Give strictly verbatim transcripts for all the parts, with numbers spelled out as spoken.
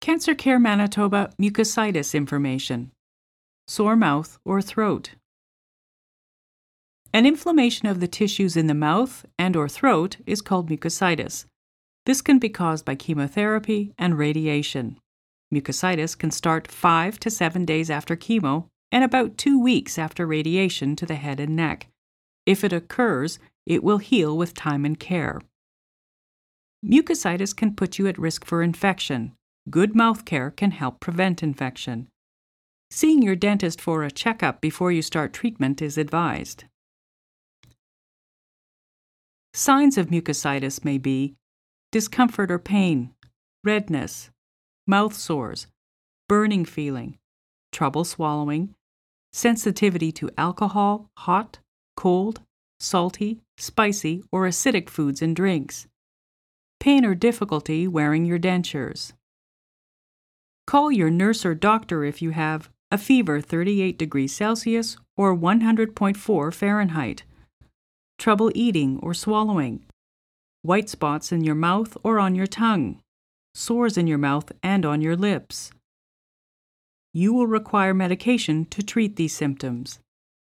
Cancer Care Manitoba mucositis information. Sore mouth or throat. An inflammation of the tissues in the mouth and or throat is called mucositis. This can be caused by chemotherapy and radiation. Mucositis can start five to seven days after chemo and about two weeks after radiation to the head and neck. If it occurs, it will heal with time and care. Mucositis can put you at risk for infection. Good mouth care can help prevent infection. Seeing your dentist for a checkup before you start treatment is advised. Signs of mucositis may be discomfort or pain, redness, mouth sores, burning feeling, trouble swallowing, sensitivity to alcohol, hot, cold, salty, spicy, or acidic foods and drinks, pain or difficulty wearing your dentures. Call your nurse or doctor if you have a fever thirty-eight degrees Celsius or one hundred point four Fahrenheit, trouble eating or swallowing, white spots in your mouth or on your tongue, sores in your mouth and on your lips. You will require medication to treat these symptoms.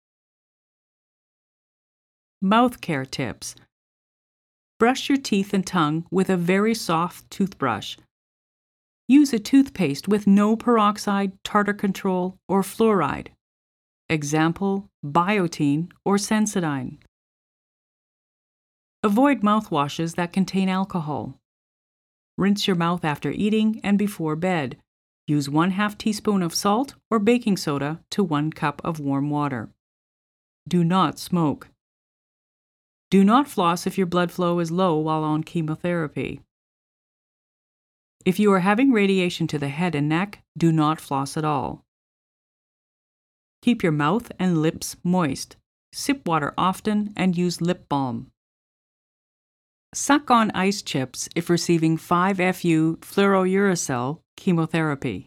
Mouth care tips. Brush your teeth and tongue with a very soft toothbrush. Use a toothpaste with no peroxide, tartar control, or fluoride. Example, Biotene or Sensodyne. Avoid mouthwashes that contain alcohol. Rinse your mouth after eating and before bed. Use one half teaspoon of salt or baking soda to one cup of warm water. Do not smoke. Do not floss if your blood flow is low while on chemotherapy. If you are having radiation to the head and neck, do not floss at all. Keep your mouth and lips moist. Sip water often and use lip balm. Suck on ice chips if receiving five F U fluorouracil chemotherapy.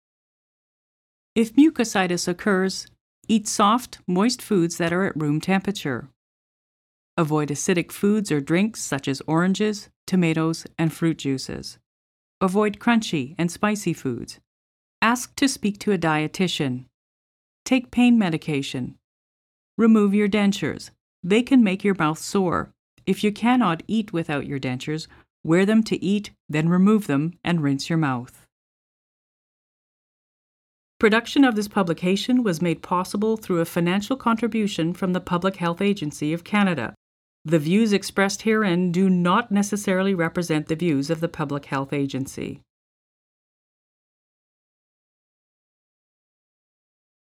If mucositis occurs, eat soft, moist foods that are at room temperature. Avoid acidic foods or drinks such as oranges, tomatoes, and fruit juices. Avoid crunchy and spicy foods. Ask to speak to a dietitian. Take pain medication. Remove your dentures. They can make your mouth sore. If you cannot eat without your dentures, wear them to eat, then remove them and rinse your mouth. Production of this publication was made possible through a financial contribution from the Public Health Agency of Canada. The views expressed herein do not necessarily represent the views of the Public Health Agency.